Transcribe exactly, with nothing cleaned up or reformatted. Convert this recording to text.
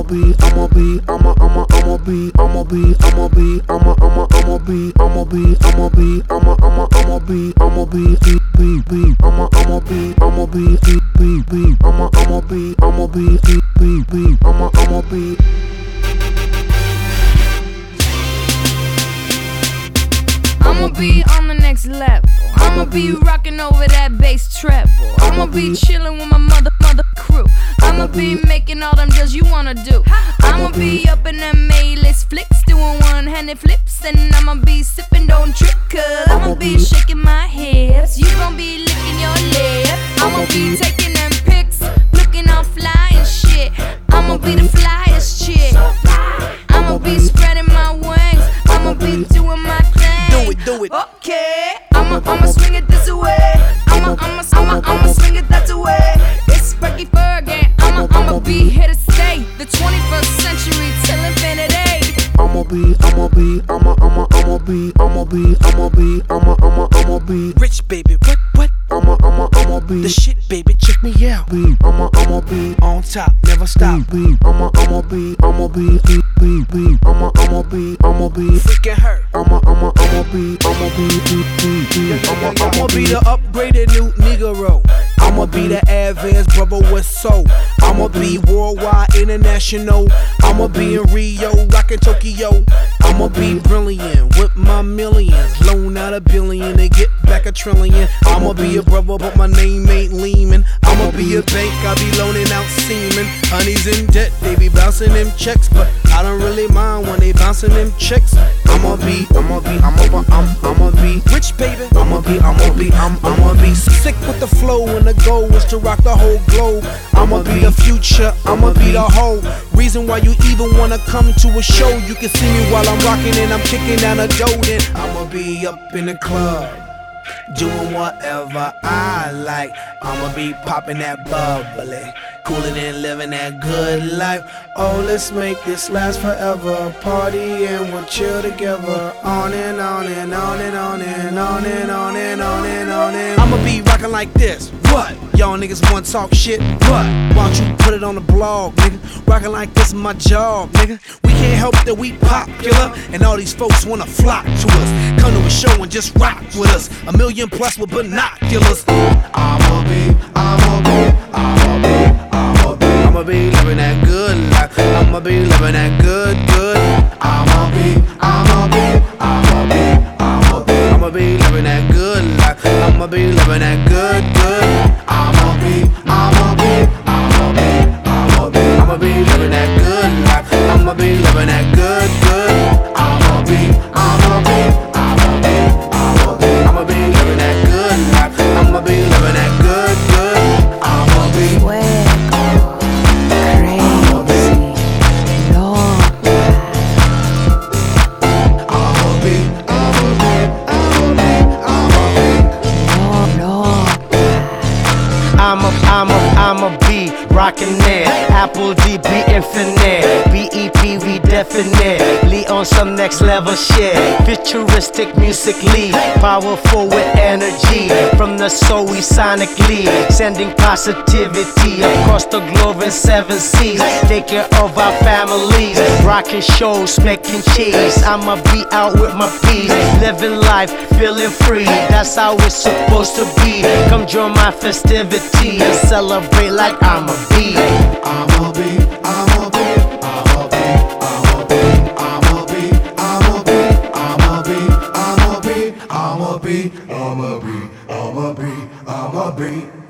be, I'ma be, I'ma, I'ma, I'ma be, I'ma be, I'ma be, I'ma, I'ma, I'ma be, I'ma be, I'ma be, I'ma, I'ma, I'ma be, I'ma be, be, be, be, I'ma, I'ma be, I'ma be, be, be, be, I'ma, I'ma be, I'ma be, be, be, be, I'ma, I'ma be. I'ma be on the next level. I'ma be rocking over that bass treble. I'ma be chilling with my mother, mother crew. I'ma be making all them deals you wanna do. I'ma be up in them A-list flicks, doing one-handed flips, and I'ma be sipping, don't trip, cause I'ma be shaking my hips. You gon' be licking your lips. I'ma be taking them pics, looking all fly and shit. I'ma be the flyest chick. I'ma be spreading my wings. I'ma be doing my thing. Do it, do it. Okay, I'ma, I'ma swing it this way. I'ma, I'ma, I'ma, I'ma swing it that way. It's Frankie Fergie. I'ma, I'ma be here to stay. The twenty-first century till infinity. I'ma be, I'ma be, I'ma, I'ma, I'ma be, I'ma be, I'ma be, I'ma, I'ma, I'ma be rich, baby. What, what? I'ma, I'ma, I'ma be the shit, baby. Check me out. Be, I'ma, I'ma be on top, never stop. Be, I'ma, I'ma be, I'ma be, be, be, be, I'ma, I'ma be, I'ma be freaking her. I'ma, I'ma, I'ma be, I'ma be, be, be, be, I'ma, I'ma be the upgraded new Negro. I'ma be the advanced brother with soul. I'ma be worldwide, international. I'ma be in Rio, rockin' Tokyo. I'ma be brilliant with my millions. Loan out a billion and get back a trillion. I'ma be a brother, but my name ain't Lehman. I'ma be a bank, I be loaning out semen. Honey's in debt, they be bouncing them checks, but I don't really mind when they bouncing them checks. I'ma be, I'ma be, I'ma be, I'm, I'ma be rich, baby. I'ma be, I'ma be, I'm, I'ma be sick with the flow, and the goal is to rock the whole globe. I'ma be the future, I'ma be the whole reason why you even wanna come to a show. You can see me while I'm rocking and I'm kicking down a dough. Then I'ma be up in the club, doing whatever I like. I'ma be popping that bubbly, coolin' and living that good life. Oh, let's make this last forever. Party and we'll chill together. On and on and on and on and on and on and on and on and I'ma be rockin' like this. What? Y'all niggas wanna talk shit? What? Why don't you put it on the blog, nigga? Rockin' like this is my job, nigga. We can't help that we popular, and all these folks wanna flock to us. Come to a show and just rock with us. A million plus with binoculars. I'ma be, I'ma be, I'ma be, I'ma be, I'ma be living that good life. I'ma be living that good, good. I'ma be, I'ma be, I'ma be, I'ma be, I'ma be living that good life. I'ma be living that good, good. I'ma be, I'ma be, I'ma be, I'ma be, I'ma be living that good life. I'ma be living that good, good. I'ma be, I'ma be, I'ma be, I'ma be, I'ma be living that good life. I'ma be living that good, good. I'ma be Fuego, crazy, loca. I'ma be, I'ma be, I'ma be, I'ma be, I'ma, I'ma, I'ma be rockin' it. Apple D B infinite. B E P we definite. Lee on some next level shit. Futuristic musically. Powerful with energy. From the soul we sonically. Sending positivity across the globe in seven seas. Take care of our families. Rockin' shows, making cheese. I'ma be out with my peace. Living life, feeling free. That's how it's supposed to be. Come join my festivity and celebrate like I'm a bee. I'ma be, I'ma be, I'ma be, I'ma be, I'ma be, I'ma be, I'ma be, I'ma be, I'ma be, I'ma be, I'ma be, I'ma be.